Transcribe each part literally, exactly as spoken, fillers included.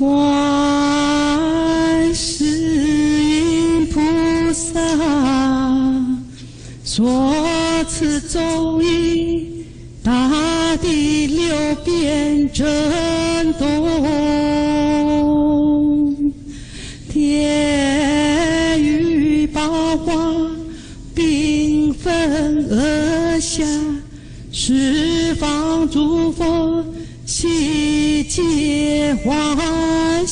观世音菩萨所赐咒语，大地流变震动，天雨宝华缤纷而下，十方诸佛悉皆欢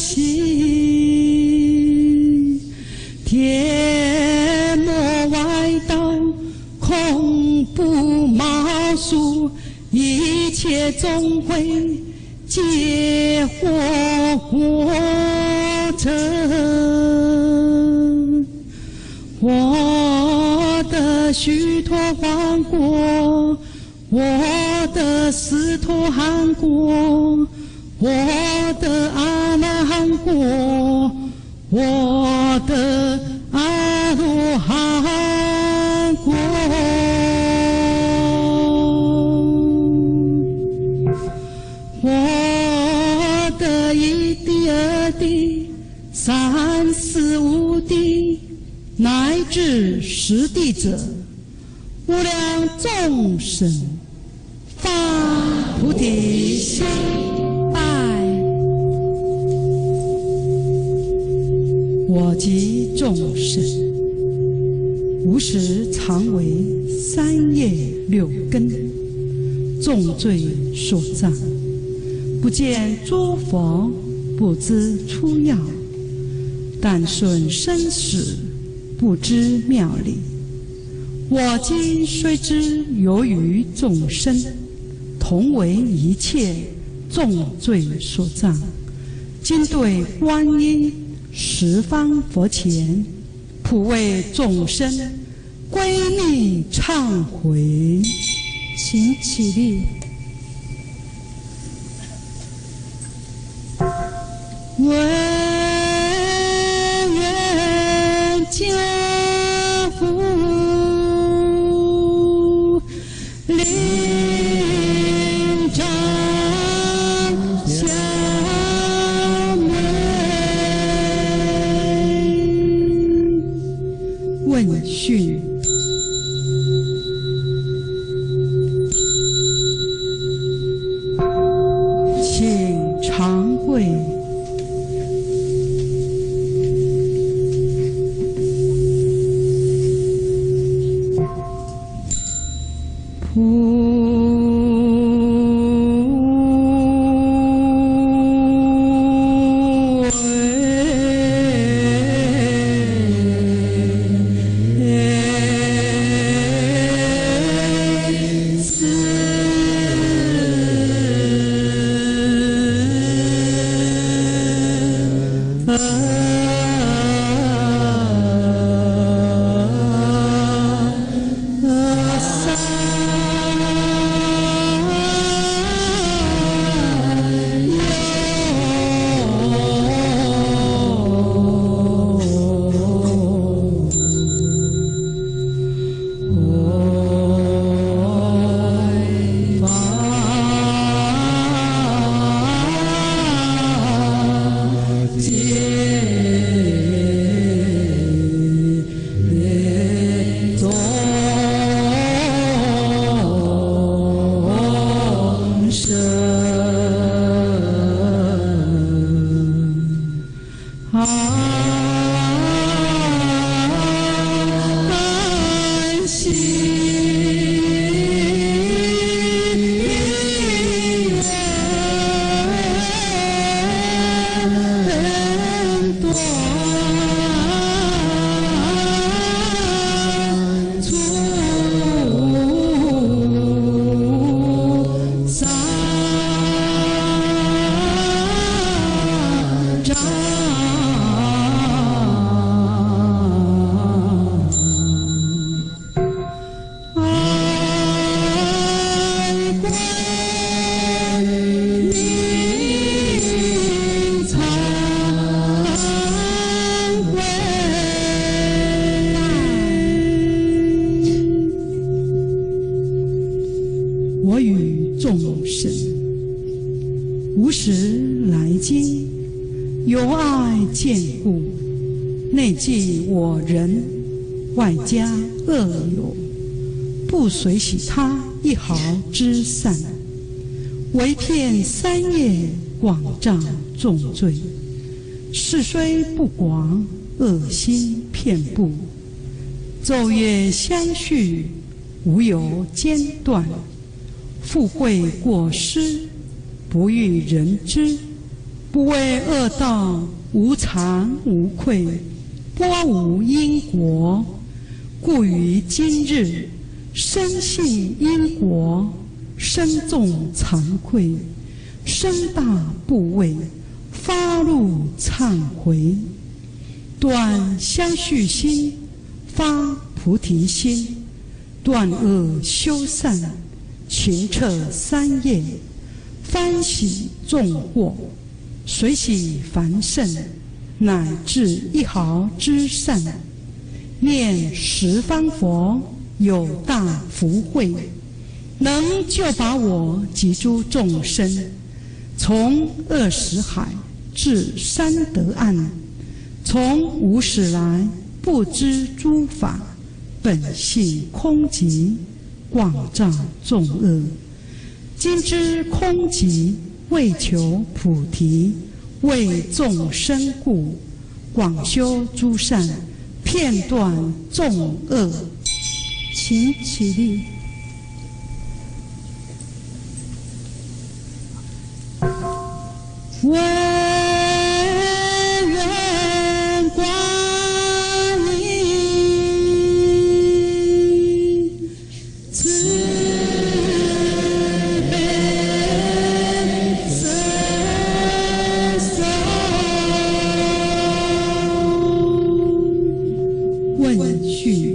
喜，天魔外道恐怖冒数，一切众会皆获获成，我的须陀洹国，我的斯陀含国，我的阿那含国，我的阿罗汉国，我的一地二地三四五地乃至十地者，无量众生发菩提心，拜我及众生，无始常为三业六根，重罪所障，不见诸佛，不知出药，但顺生死，不知妙理。我今虽知由于众生，同为一切重罪所障，今对观音十方佛前，普为众生归命忏悔。请起立。唯愿家父灵长相美。问讯。请常会。我与众生无始来今由爱坚固，内忌我人，外加恶友，不随喜他一毫之善，唯骗三业，广障重罪。事虽不广，恶心遍布，昼夜相续，无有间断。富贵过失，不欲人知，不为恶道，无常无愧，波无因果。故于今日，深信因果，深重惭愧，深大怖畏，发露忏悔，断相续心，发菩提心，断恶修善，勤彻三业，欢喜众过，随喜凡圣，乃至一毫之善。念十方佛，有大福慧，能救拔我及诸众生，从恶识海至三得岸，从无始来不知诸法，本性空寂，广障众恶。今知空寂，为求菩提，为众生故，广修诸善，片断众恶。请起立。唯愿观音慈悲伸手。问讯。